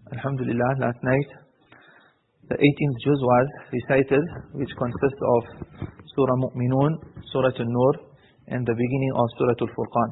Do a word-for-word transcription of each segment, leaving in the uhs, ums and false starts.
Alhamdulillah, last night the eighteenth juz was recited, which consists of Surah Mu'minun, Surah An-Nur, and the beginning of Surah Al-Furqan.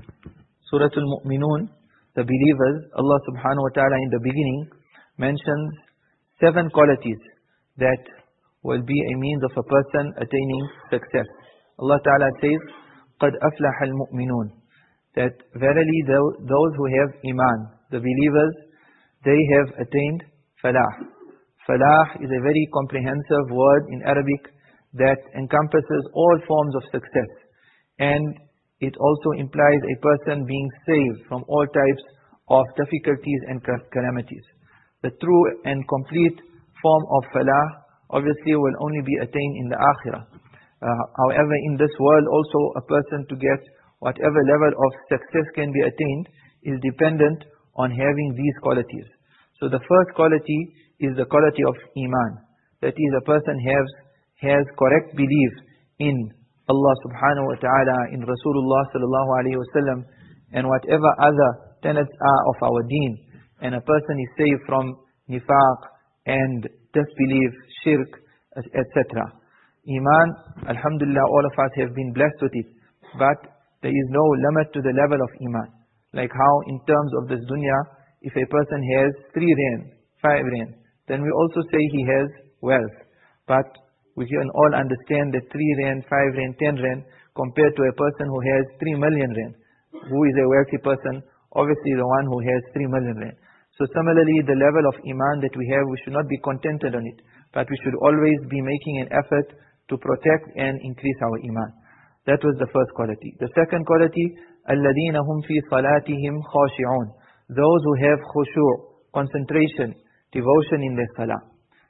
Surah Al-Mu'minun, the believers, Allah subhanahu wa ta'ala in the beginning mentions seven qualities that will be a means of a person attaining success. Allah ta'ala says, قَدْ أَفْلَحَ الْمُؤْمِنُونَ, that verily those who have iman, the believers, they have attained falah. Falah is a very comprehensive word in Arabic that encompasses all forms of success, and it also implies a person being saved from all types of difficulties and calamities. The true and complete form of falah obviously will only be attained in the akhirah. Uh, however, in this world also a person to get whatever level of success can be attained is dependent on having these qualities. So the first quality is the quality of iman. That is, a person has, has correct belief in Allah subhanahu wa ta'ala, in Rasulullah sallallahu alayhi wa sallam, and whatever other tenets are of our deen. And a person is saved from nifaq and disbelief, shirk, et cetera. Iman, alhamdulillah, all of us have been blessed with it. But there is no limit to the level of iman. Like how in terms of this dunya, if a person has three rand, five rand, then we also say he has wealth. But we can all understand that three rand, five rand, ten rand compared to a person who has three million rand. Who is a wealthy person? Obviously the one who has three million rand. So similarly, the level of iman that we have, we should not be contented on it. But we should always be making an effort to protect and increase our iman. That was the first quality. The second quality, الَّذِينَ هُمْ فِي صَلَاتِهِمْ خَاشِعُونَ, those who have khushu', concentration, devotion in their salah.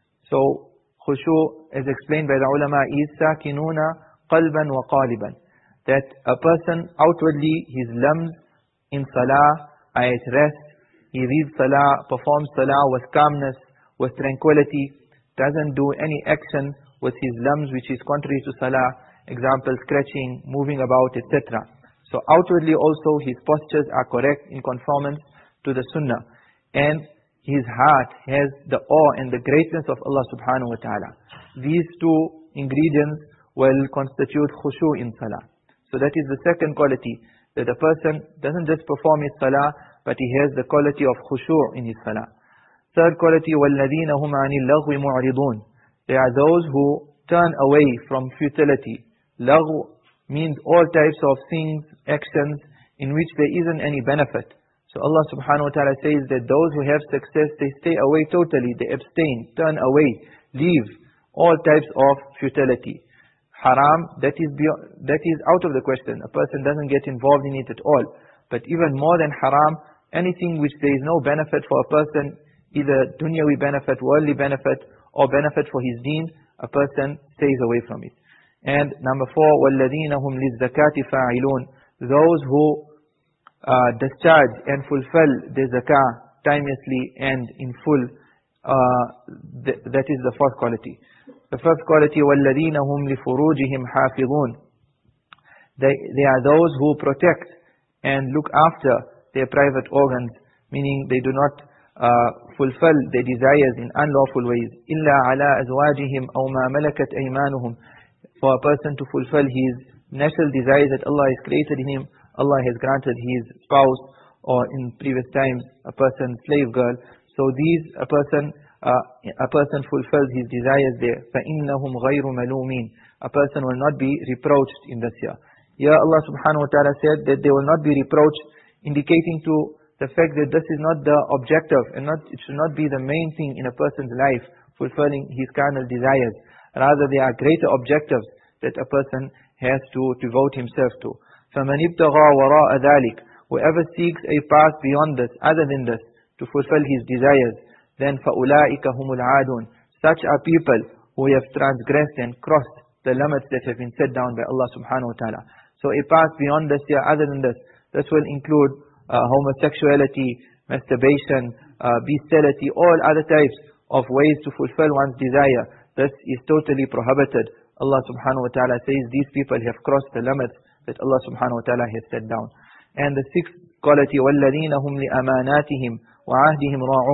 So khushu', as explained by the ulama, is sakinuna qalban wa qaliban, that a person outwardly, his limbs in salah are at rest, he reads salah, performs salah with calmness, with tranquility, doesn't do any action with his limbs which is contrary to salah, example scratching, moving about, et cetera. So outwardly also his postures are correct in conformance to the sunnah, and his heart has the awe and the greatness of Allah subhanahu wa ta'ala. These two ingredients will constitute khushu' in salah. So that is the second quality, that a person doesn't just perform his salah, but he has the quality of khushu' in his salah. Third quality, وَالَّذِينَ هُمْ عَنِ اللَّغْوِ مُعْرِضُونَ, they are those who turn away from futility. Laghu means all types of things, actions in which there isn't any benefit. So Allah subhanahu wa ta'ala says that those who have success, they stay away totally, they abstain, turn away, leave all types of futility. Haram, that is beyond, that is out of the question. A person doesn't get involved in it at all. But even more than haram, anything which there is no benefit for a person, either dunyawi benefit, worldly benefit, or benefit for his deen, a person stays away from it. And number four, وَالَّذِينَ هُمْ لِلزَّكَاةِ فَاعِلُونَ, those who uh, discharge and fulfill the zakah timelessly and in full, uh, th that is the fourth quality. The first quality, وَالَّذِينَ هُمْ لِفُرُوجِهِمْ حَافِظُونَ, they, they are those who protect and look after their private organs, meaning they do not uh, fulfill their desires in unlawful ways. إِلَّا عَلَىٰ أَزْوَاجِهِمْ أَوْ مَا مَلَكَتْ أَيْمَانُهُمْ, for a person to fulfill his natural desires that Allah has created in him, Allah has granted his spouse, or in previous times a person slave girl. So these a person uh, a person fulfills his desires there. فَإِنَّهُمْ غَيْرُ مَلُومِينَ, a person will not be reproached in this year. Here Allah subhanahu wa ta'ala said that they will not be reproached, indicating to the fact that this is not the objective, and not it should not be the main thing in a person's life, fulfilling his carnal desires. Rather, there are greater objectives that a person has to devote himself to. فَمَنِ ابْتَغَى وَرَاءَ ذَلِكَ, whoever seeks a path beyond this, other than this, to fulfill his desires, then فَأُولَٰئِكَ هُمُ الْعَادُونَ, such are people who have transgressed and crossed the limits that have been set down by Allah subhanahu wa ta'ala. So a path beyond this, yeah, other than this, this will include uh, homosexuality, masturbation, uh, bestiality, all other types of ways to fulfill one's desire. This is totally prohibited. Allah subhanahu wa ta'ala says these people have crossed the limits that Allah subhanahu wa ta'ala has set down. And the sixth quality, وَالَّذِينَ هُمْ لِأَمَانَاتِهِمْ وَعَهْدِهِمْ رَاعُونَ,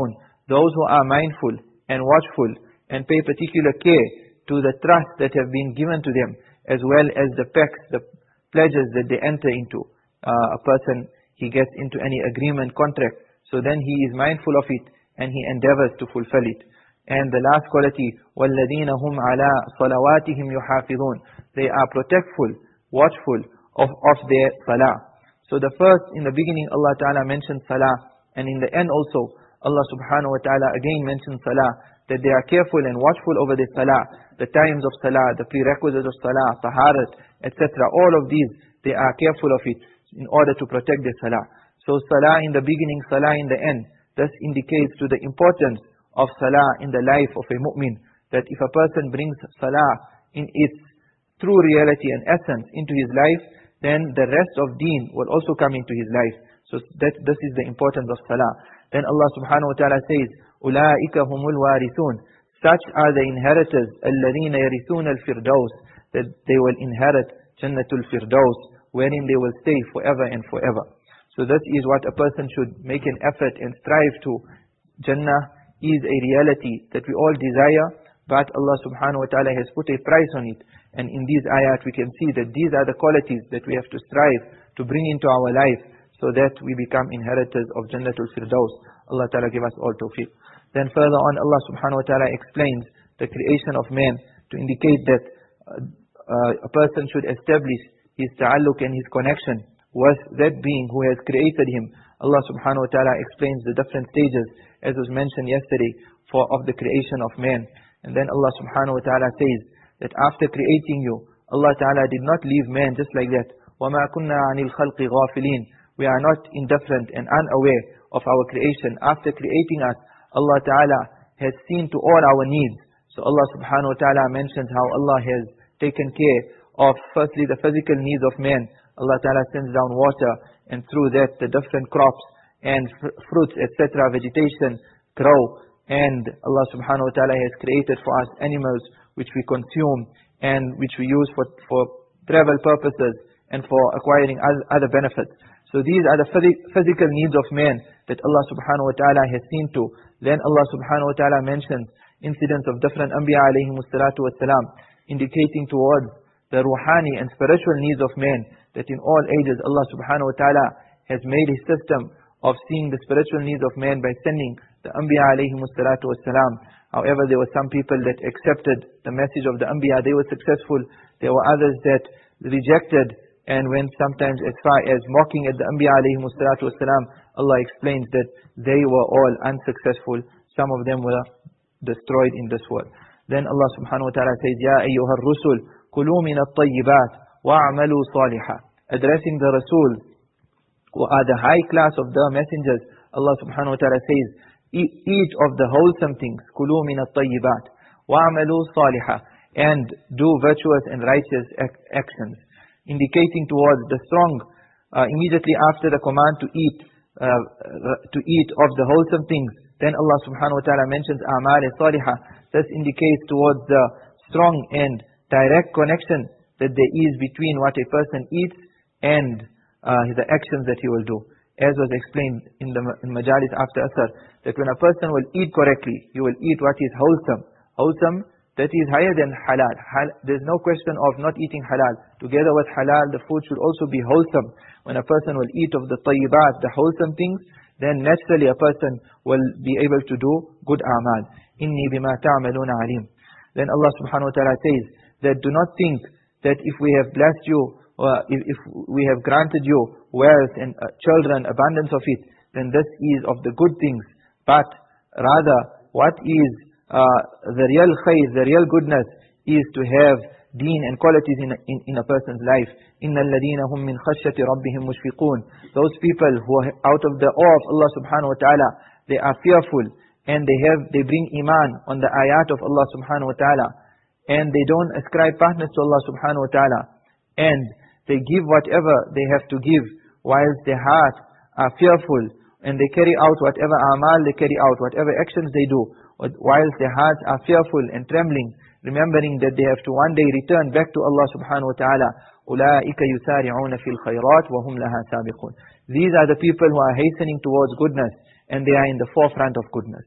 those who are mindful and watchful and pay particular care to the trust that have been given to them, as well as the pacts, the pledges that they enter into. Uh, a person, he gets into any agreement, contract, so then he is mindful of it and he endeavors to fulfill it. And the last quality, وَالَّذِينَ هُمْ عَلَىٰ صَلَوَاتِهِمْ يُحَافِظُونَ. They are protectful, watchful of, of their salah. So the first, in the beginning, Allah Ta'ala mentioned salah, and in the end also, Allah Subhanahu Wa Ta'ala again mentioned salah, that they are careful and watchful over the salah, the times of salah, the prerequisites of salah, taharat, et cetera. All of these, they are careful of it in order to protect their salah. So salah in the beginning, salah in the end, this indicates to the importance of salah in the life of a mu'min, that if a person brings salah in its true reality and essence into his life, then the rest of deen will also come into his life. So that this is the importance of salah. Then Allah Subhanahu Wa Ta'ala says, أُولَٰئِكَ هُمُ الْوَارِثُونَ. Such are the inheritors, الَّذِينَ يَرِثُونَ الْفِرْدَوْسِ, that they will inherit Jannatul Firdaus, wherein they will stay forever and forever. So this is what a person should make an effort and strive to. Jannah is a reality that we all desire, but Allah Subhanahu Wa Ta'ala has put a price on it. And in these ayat we can see that these are the qualities that we have to strive to bring into our life, so that we become inheritors of Jannatul Firdaus. Allah Ta'ala give us all tawfiq. Then further on, Allah Subhanahu Wa Ta'ala explains the creation of man to indicate that uh, uh, a person should establish his ta'alluq and his connection with that being who has created him. Allah Subhanahu Wa Ta'ala explains the different stages, as was mentioned yesterday, for of the creation of man. And then Allah Subhanahu Wa Ta'ala says that after creating you, Allah Ta'ala did not leave man just like that. وَمَا كُنَّا عَنِ الْخَلْقِ غَافِلِينَ. We are not indifferent and unaware of our creation. After creating us, Allah Ta'ala has seen to all our needs. So Allah Subhanahu Wa Ta'ala mentions how Allah has taken care of firstly the physical needs of man. Allah Ta'ala sends down water, and through that the different crops and fr fruits, et cetera, vegetation grow. And Allah Subhanahu Wa Ta'ala has created for us animals which we consume and which we use for, for travel purposes and for acquiring other benefits. So these are the physical needs of man that Allah Subhanahu Wa Ta'ala has seen to. Then Allah Subhanahu Wa Ta'ala mentions incidents of different Anbiya alayhimu salatu wassalam, indicating towards the ruhani and spiritual needs of man, that in all ages Allah Subhanahu Wa Ta'ala has made a system of seeing the spiritual needs of man by sending the Anbiya alayhimu salatu wassalam. However, there were some people that accepted the message of the Anbiya, they were successful. There were others that rejected and went sometimes as far as mocking at the Anbiya alayhimu salatu wassalam. Allah explains that they were all unsuccessful. Some of them were destroyed in this world. Then Allah Subhanahu Wa Ta'ala says, Ya ayyuhar rusul, kulu min at-tayyibat wa'amalu salihah. Addressing the Rasul, who are the high class of the messengers, Allah Subhanahu Wa Ta'ala says, eat of the wholesome things, kulu min at-tayyibat wa'amalu salihah, and do virtuous and righteous actions, indicating towards the strong, uh, immediately after the command to eat, uh, to eat of the wholesome things. Then Allah Subhanahu Wa Ta'ala mentions a'mal salihah. This indicates towards the strong and direct connection that there is between what a person eats and uh, the actions that he will do. As was explained in the in Majalis after Asr, that when a person will eat correctly, he will eat what is wholesome. Wholesome, that is higher than halal. Hal, there's no question of not eating halal. Together with halal, the food should also be wholesome. When a person will eat of the tayyibat, the wholesome things, then naturally a person will be able to do good a'mal. Inni bima ta'amaluna alim. Then Allah Subhanahu Wa Ta'ala says that do not think that if we have blessed you, or if, if we have granted you wealth and uh, children, abundance of it, then this is of the good things. But rather, what is uh, the real khair, the real goodness, is to have deen and qualities in a, in, in a person's life. إِنَّ الَّذِينَ هُمْ مِنْ خَشْيَةِ رَبِّهِمْ مُشْفِقُونَ. Those people who are out of the awe of Allah Subhanahu Wa Ta'ala, they are fearful, and they have they bring iman on the ayat of Allah Subhanahu Wa Ta'ala, and they don't ascribe partners to Allah Subhanahu Wa Ta'ala, and they give whatever they have to give, whilst their hearts are fearful, and they carry out whatever amal they carry out, whatever actions they do, whilst their hearts are fearful and trembling, remembering that they have to one day return back to Allah Subhanahu Wa Ta'ala. أُولَٰئِكَ يُسَارِعُونَ فِي الْخَيْرَاتِ وَهُمْ لَهَا سَابِقُونَ. These are the people who are hastening towards goodness, and they are in the forefront of goodness.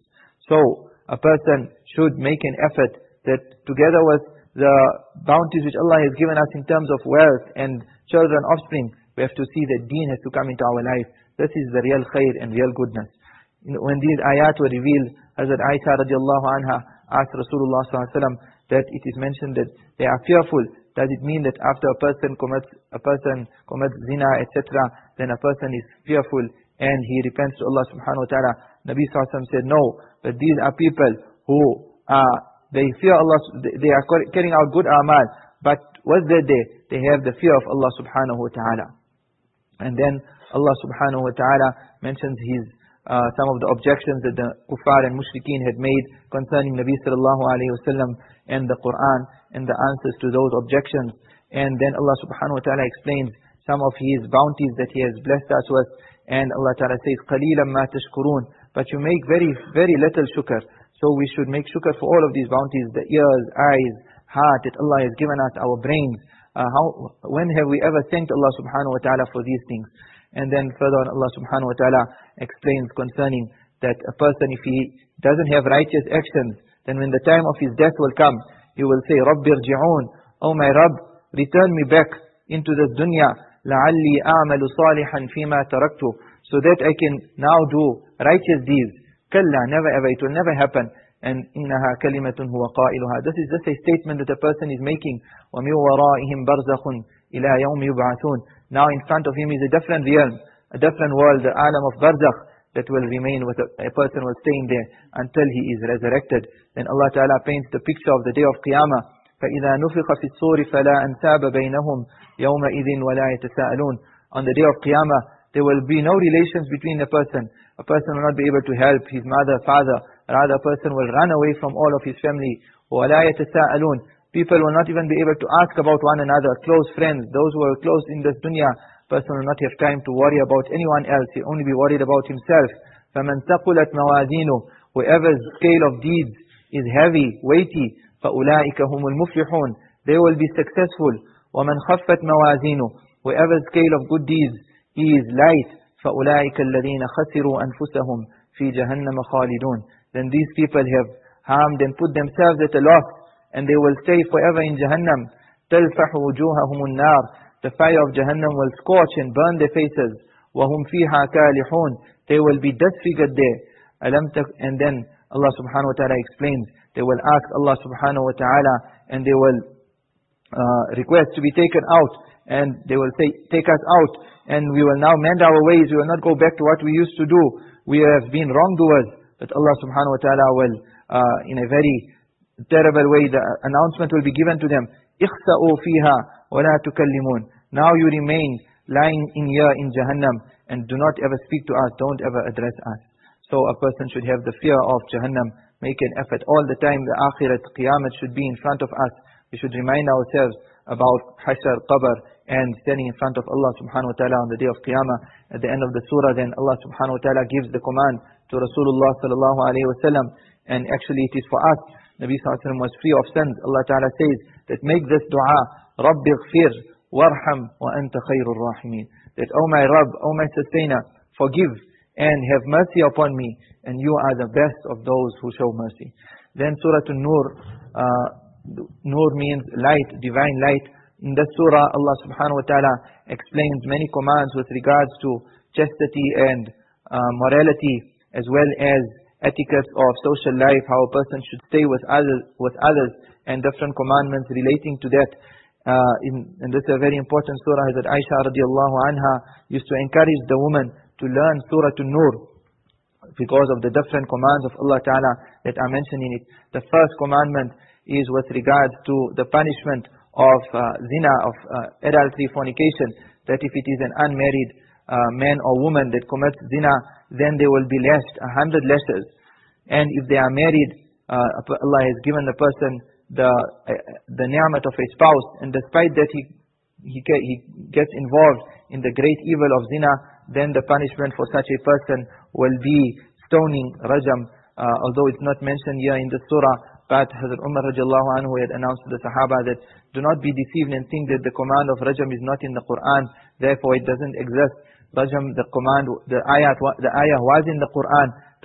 So a person should make an effort that together with the bounties which Allah has given us in terms of wealth and children, offspring, we have to see that deen has to come into our life. This is the real khair and real goodness. When these ayat were revealed, Hazrat Aisha radiallahu anha asked Rasulullah sallallahu alaihi wasallam that it is mentioned that they are fearful. Does it mean that after a person commits a person commits zina, et cetera, then a person is fearful and he repents to Allah subhanahu wa ta'ala? Nabi sallallahu alaihi wasallam said, no, but these are people who are, they fear Allah, they are carrying out good amal, but what they do? They have the fear of Allah subhanahu wa ta'ala. And then Allah subhanahu wa ta'ala mentions his Uh, some of the objections that the kuffar and mushrikeen had made concerning Nabi sallallahu alayhi wa sallam and the Quran and the answers to those objections. And then Allah subhanahu wa ta'ala explains some of his bounties that he has blessed us with. And Allah ta'ala says, قَلِيلًا مَا تَشْكُرُونَ, but you make very, very little shukr. So we should make shukr for all of these bounties, the ears, eyes, heart that Allah has given us, our brains. Uh, how, when have we ever thanked Allah subhanahu wa ta'ala for these things? And then further on, Allah subhanahu wa ta'ala explains concerning that a person, if he doesn't have righteous actions, then when the time of his death will come, he will say, رَبِّ ارْجِعُونَ, Oh my Rabb, return me back into this dunya, لَعَلِّي أَعْمَلُ صَالِحًا فِي مَا تَرَكْتُ, so that I can now do righteous deeds. كَلَّا, never ever, it will never happen. And إِنَّهَا كَلِمَةٌ هُوَ قَائِلُهَا, this is just a statement that a person is making. وَمِنْ وَرَائِهِمْ بَرْزَخٌ إِلَى يَوْمِ يُبْعَثُونَ, now in front of him is a different realm, a different world, the alam of barzakh, that will remain with a, a person will stay in there until he is resurrected. Then Allah Ta'ala paints the picture of the day of Qiyamah. فَإِذَا نُفِخَ فِي الصُّورِ فَلَا أَنْسَابَ بَيْنَهُمْ يَوْمَئِذٍ وَلَا يَتَسَاءَلُونَ, on the day of Qiyamah, there will be no relations between the person. A person will not be able to help his mother, father. Rather, a person will run away from all of his family. وَلَا يَتَسَاءَلُونَ, people will not even be able to ask about one another, close friends, those who are close in this dunya. Person will not have time to worry about anyone else. He'll only be worried about himself. فَمَنْ ثَقُلَتْ مَوَازِينُهُ, whoever's scale of deeds is heavy, weighty, فَأُولَٰئِكَ هُمُ الْمُفْلِحُونَ, they will be successful. وَمَنْ خَفَّتْ مَوَازِينُهُ, whoever's scale of good deeds is light, فَأُولَٰئِكَ الَّذِينَ خَسِرُوا أَنفُسَهُمْ فِي جَهَنَّمَ خَالِدُونَ, then these people have harmed and put themselves at a loss, and they will stay forever in Jahannam. تَلْفَحُ وُجُوهَهُمُ النَّارِ, the fire of Jahannam will scorch and burn their faces. وَهُمْ فِيهَا كَالِحُونَ, they will be disfigured there. And then Allah subhanahu wa ta'ala explains, they will ask Allah subhanahu wa ta'ala and they will uh, request to be taken out. And they will say, take us out and we will now mend our ways. We will not go back to what we used to do. We have been wrongdoers. But Allah subhanahu wa ta'ala will, uh, in a very terrible way, the announcement will be given to them. اِخْسَأُوا فِيهَا وَلَا تُكَلِّمُونَ, now you remain lying in here in Jahannam and do not ever speak to us, don't ever address us. So a person should have the fear of Jahannam, make an effort all the time. The Akhirat, Qiyamah should be in front of us. We should remind ourselves about Hashr, Qabr, and standing in front of Allah subhanahu wa ta'ala on the day of Qiyamah. At the end of the surah, then Allah subhanahu wa ta'ala gives the command to Rasulullah sallallahu alayhi wa sallam, and actually it is for us. Nabi sallallahu alayhi wa sallam was free of sins. Allah ta'ala says that make this dua, رَبِّ اغْفِرْ وَارْحَمْ وَأَنْتَ خَيْرُ الرَّاحِمِينَ, that, oh my Rabb, oh my sustainer, forgive and have mercy upon me, and you are the best of those who show mercy. Then Surah An-Nur, uh, Nur means light, divine light. In this surah, Allah subhanahu wa ta'ala explains many commands with regards to chastity and uh, morality, as well as etiquette of social life, how a person should stay with others, with others, and different commandments relating to that. Uh, in, and this is a very important surah that Aisha radiallahu anha used to encourage the woman to learn Surah An-Nur because of the different commands of Allah Ta'ala that are mentioned in it. The first commandment is with regards to the punishment of uh, zina, of uh, adultery, fornication, that if it is an unmarried uh, man or woman that commits zina, then they will be lashed a hundred lashes. And if they are married, uh, Allah has given the person the uh, the ni'mat of a spouse, and despite that he he he gets involved in the great evil of zina, then the punishment for such a person will be stoning, rajam, uh, although it's not mentioned here in the surah. But Hazrat Umar radiallahu anhu had announced to the Sahaba that do not be deceived and think that the command of rajam is not in the Quran, therefore it doesn't exist. Rajam, the command, the ayat, the ayah was in the Quran,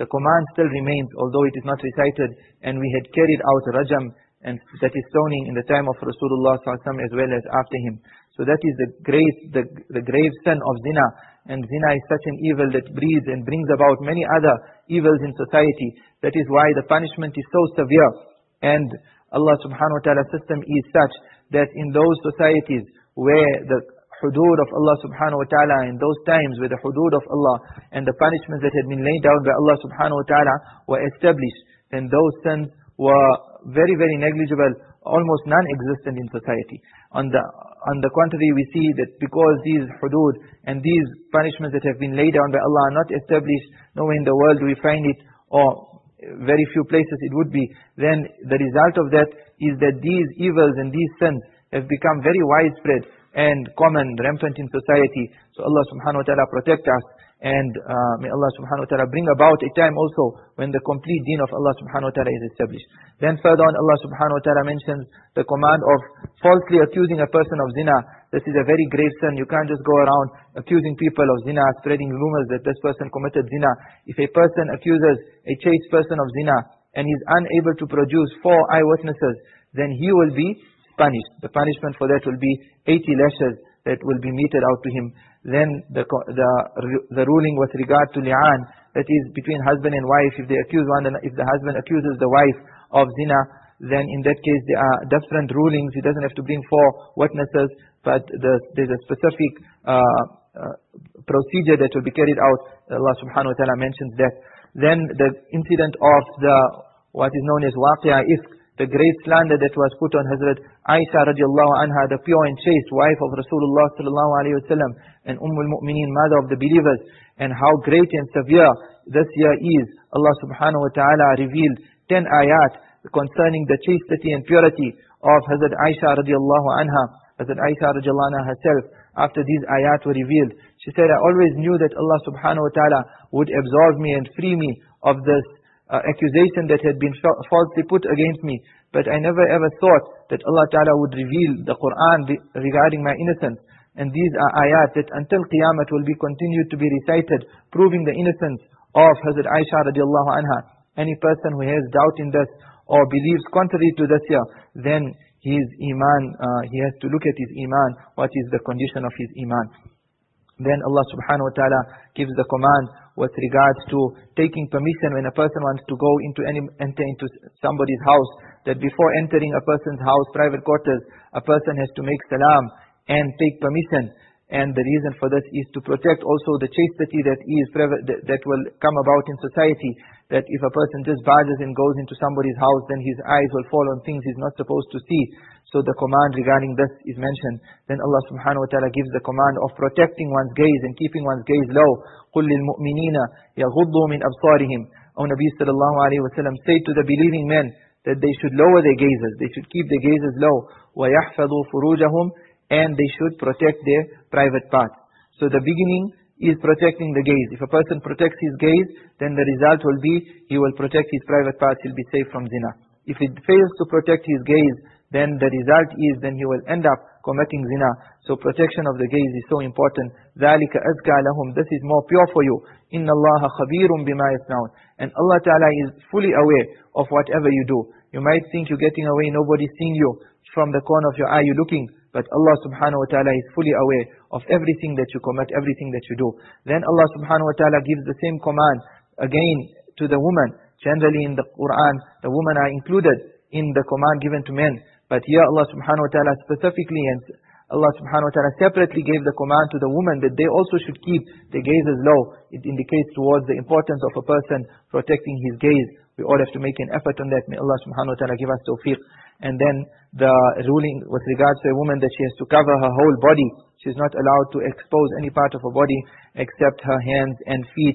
the command still remains, although it is not recited, and we had carried out rajam, and that is stoning in the time of Rasulullah sallallahu alaihi wasallam as well as after him. So that is the great, the, the grave sin of zina. And zina is such an evil that breeds and brings about many other evils in society. That is why the punishment is so severe. And Allah subhanahu wa ta'ala's system is such that in those societies where the hudud of Allah subhanahu wa ta'ala, in those times where the hudud of Allah and the punishments that had been laid down by Allah subhanahu wa ta'ala were established, then those sins were very, very negligible, almost non-existent in society. On the on the contrary, we see that because these hudud and these punishments that have been laid down by Allah are not established, nowhere in the world do we find it, or very few places it would be, then the result of that is that these evils and these sins have become very widespread and common, rampant in society. So Allah subhanahu wa ta'ala protect us, and uh, may Allah subhanahu wa ta'ala bring about a time also when the complete deen of Allah subhanahu wa ta'ala is established. Then further on, Allah subhanahu wa ta'ala mentions the command of falsely accusing a person of zina. This is a very grave sin. You can't just go around accusing people of zina, spreading rumors that this person committed zina. If a person accuses a chaste person of zina and is unable to produce four eyewitnesses, then he will be punished. The punishment for that will be eighty lashes that will be meted out to him. Then the, the, the ruling with regard to li'an, that is between husband and wife, if they accuse one, if the husband accuses the wife of zina, then in that case there are different rulings. He doesn't have to bring four witnesses, but the, there's a specific uh, uh, procedure that will be carried out. Allah subhanahu wa ta'ala mentions that. Then the incident of the, what is known as waqi'a ifk, the great slander that was put on Hazrat Aisha radiallahu anha, the pure and chaste wife of Rasulullah sallallahu alayhi wa sallam, and Ummul Mu'mineen, mother of the believers, and how great and severe this year is. Allah subhanahu wa ta'ala revealed ten ayat concerning the chastity and purity of Hazrat Aisha radiallahu anha. Hazrat Aisha radiallahu anha herself, after these ayat were revealed, she said, I always knew that Allah subhanahu wa ta'ala would absolve me and free me of this Uh, accusation that had been falsely put against me. But I never ever thought that Allah Ta'ala would reveal the Quran regarding my innocence. And these are ayat that until Qiyamah will be continued to be recited, proving the innocence of Hazrat Aisha radiallahu anha. Any person who has doubt in this or believes contrary to this here, then his iman, uh, he has to look at his iman, what is the condition of his iman. Then Allah subhanahu wa ta'ala gives the command with regards to taking permission when a person wants to go into any, enter into somebody's house, that before entering a person's house, private quarters, a person has to make salam and take permission. And the reason for this is to protect also the chastity that is that will come about in society. That if a person just barges and goes into somebody's house, then his eyes will fall on things he's not supposed to see. So the command regarding this is mentioned. Then Allah subhanahu wa ta'ala gives the command of protecting one's gaze and keeping one's gaze low. قُلْ لِلْمُؤْمِنِينَ يَغُضُّوا مِنْ أَبْصَارِهِمْ. O Nabi sallallahu alayhi wa sallam, say to the believing men that they should lower their gazes, they should keep their gazes low. وَيَحْفَظُوا فُرُوجَهُمْ. And they should protect their private parts. So the beginning is protecting the gaze. If a person protects his gaze, then the result will be he will protect his private parts, he'll be safe from zina. If he fails to protect his gaze, then the result is then he will end up committing zina. So protection of the gaze is so important. ذَلِكَ أَزْكَى لَهُمْ. This is more pure for you. إِنَّ اللَّهَ خَبِيرٌ بِمَا يَصْنَعُونَ. And Allah Ta'ala is fully aware of whatever you do. You might think you're getting away, nobody's seeing you. From the corner of your eye you're looking. But Allah subhanahu wa ta'ala is fully aware of everything that you commit, everything that you do. Then Allah subhanahu wa ta'ala gives the same command again to the woman. Generally in the Quran, the women are included in the command given to men. But here Allah subhanahu wa ta'ala specifically and Allah subhanahu wa ta'ala separately gave the command to the woman that they also should keep their gazes low. It indicates towards the importance of a person protecting his gaze. We all have to make an effort on that. May Allah subhanahu wa ta'ala give us tawfiq. And then the ruling with regards to a woman that she has to cover her whole body. She is not allowed to expose any part of her body except her hands and feet.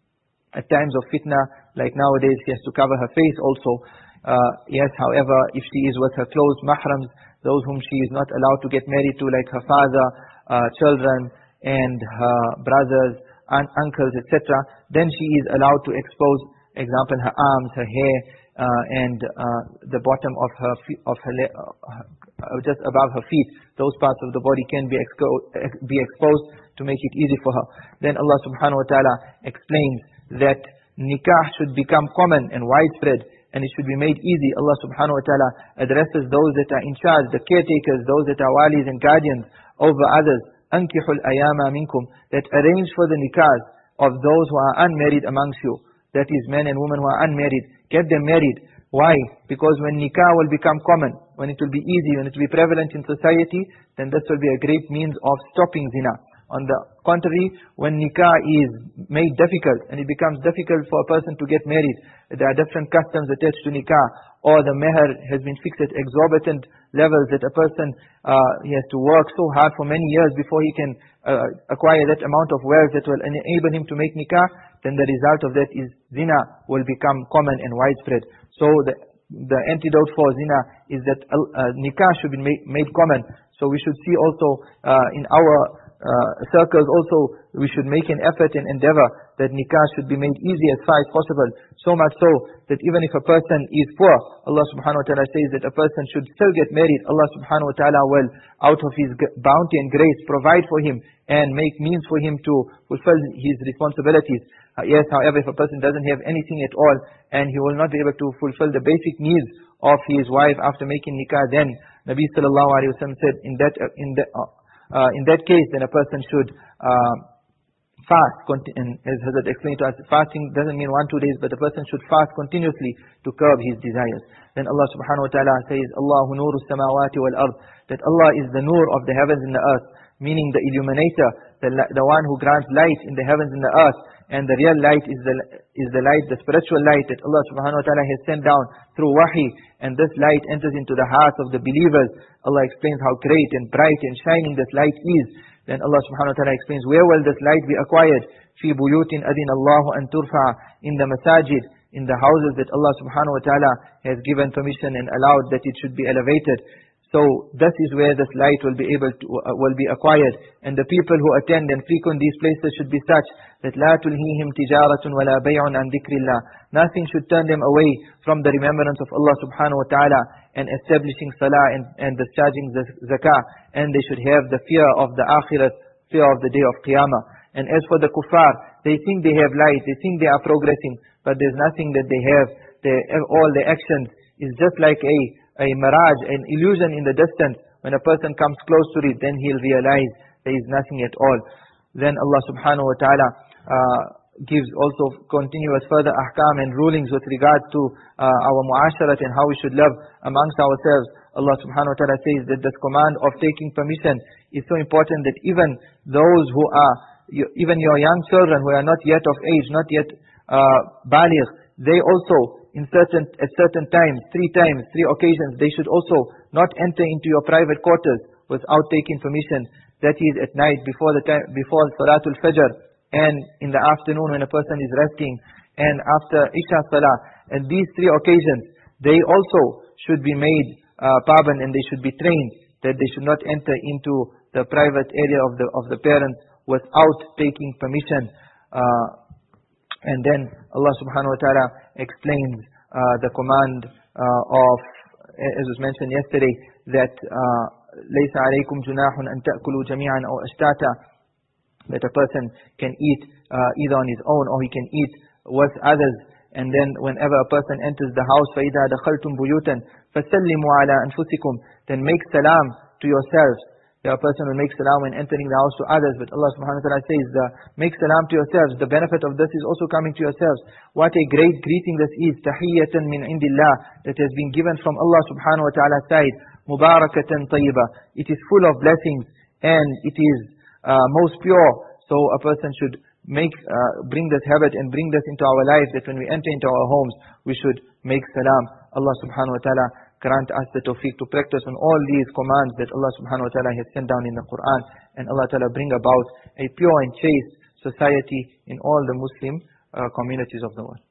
At times of fitna, like nowadays, she has to cover her face also. Uh, yes, however, if she is with her close mahrams, those whom she is not allowed to get married to, like her father, uh, children, and her brothers, and uncles, et cetera, then she is allowed to expose, example, her arms, her hair, uh, and uh, the bottom of her, of her, uh, just above her feet. Those parts of the body can be, expo be exposed to make it easy for her. Then Allah subhanahu wa ta'ala explains that nikah should become common and widespread, and it should be made easy. Allah subhanahu wa ta'ala addresses those that are in charge, the caretakers, those that are walis and guardians over others. Ankihul ayama minkum, that arrange for the nikahs of those who are unmarried amongst you. That is, men and women who are unmarried. Get them married. Why? Because when nikah will become common, when it will be easy, when it will be prevalent in society, then this will be a great means of stopping zina. On the contrary, when nikah is made difficult, and it becomes difficult for a person to get married, there are different customs attached to nikah, or the meher has been fixed at exorbitant levels that a person uh, he has to work so hard for many years before he can uh, acquire that amount of wealth that will enable him to make nikah, then the result of that is zina will become common and widespread. So the the antidote for zina is that uh, nikah should be made, made common. So we should see also uh, in our Uh, circles also, we should make an effort and endeavor that nikah should be made easy as far as possible. So much so that even if a person is poor, Allah subhanahu wa ta'ala says that a person should still get married. Allah subhanahu wa ta'ala will, out of His bounty and grace, provide for him and make means for him to fulfill his responsibilities. Uh, yes, however, if a person doesn't have anything at all and he will not be able to fulfill the basic needs of his wife after making nikah, then Nabi sallallahu alayhi wa sallam said, in that, uh, in that, uh, Uh, in that case, then a person should uh, fast. And as Hazrat explained to us, fasting doesn't mean one, two days, but a person should fast continuously to curb his desires. Then Allah subhanahu wa ta'ala says, Allahu nuru samawati wal ard, that Allah is the nur of the heavens and the earth, meaning the illuminator, the, the one who grants light in the heavens and the earth. And the real light is the, is the light, the spiritual light that Allah subhanahu wa ta'ala has sent down through wahi. And this light enters into the hearts of the believers. Allah explains how great and bright and shining this light is. Then Allah subhanahu wa ta'ala explains, where will this light be acquired? Fi buyutin adin Allahu an turfa, in the masajid, in the houses that Allah subhanahu wa ta'ala has given permission and allowed that it should be elevated. So this is where this light will be able to, uh, will be acquired. And the people who attend and frequent these places should be such that la tulhihim tijaratun wala bay'un an dhikrillah. Nothing should turn them away from the remembrance of Allah subhanahu wa ta'ala and establishing salah and, and discharging zakah. And they should have the fear of the akhirat, fear of the day of qiyamah. And as for the kuffar, they think they have light, they think they are progressing, but there's nothing that they have. They, all their actions is just like a a mirage, an illusion in the distance. When a person comes close to it, then he'll realize there is nothing at all. Then Allah subhanahu wa ta'ala uh, gives also continuous further ahkam and rulings with regards to uh, our mu'asharat and how we should love amongst ourselves. Allah subhanahu wa ta'ala says that this command of taking permission is so important that even those who are, even your young children who are not yet of age, not yet uh, baligh, they also in certain, at certain times, three times, three occasions, they should also not enter into your private quarters without taking permission. That is at night before the time, before Salatul Fajr, and in the afternoon when a person is resting, and after Isha Salah. And these three occasions, they also should be made uh, paban, and they should be trained that they should not enter into the private area of the of the parents without taking permission. Uh, And then Allah subhanahu wa ta'ala explains uh, the command uh, of, as was mentioned yesterday, that لَيْسَ عَلَيْكُمْ جُنَاحٌ أَن تَأْكُلُوا جَمِيعًا أَوْ أَشْتَاتًا, that a person can eat uh, either on his own or he can eat with others. And then whenever a person enters the house, فَإِذَا دَخَلْتُمْ بُيُوتًا فَسَلِّمُوا عَلَىٰ أَنفُسِكُمْ, then make salam to yourselves. A person will make salam when entering the house to others, but Allah subhanahu wa ta'ala says, the, make salam to yourselves. The benefit of this is also coming to yourselves. What a great greeting this is. Tahiyyatan min indillah, that has been given from Allah subhanahu wa ta'ala's side. Mubarakatan tayyibah. It is full of blessings and it is uh, most pure. So a person should make, uh, bring this habit and bring this into our life, that when we enter into our homes, we should make salam. Allah subhanahu wa ta'ala grant us the tawfiq to practice on all these commands that Allah subhanahu wa ta'ala has sent down in the Quran. And Allah ta'ala bring about a pure and chaste society in all the Muslim uh, communities of the world.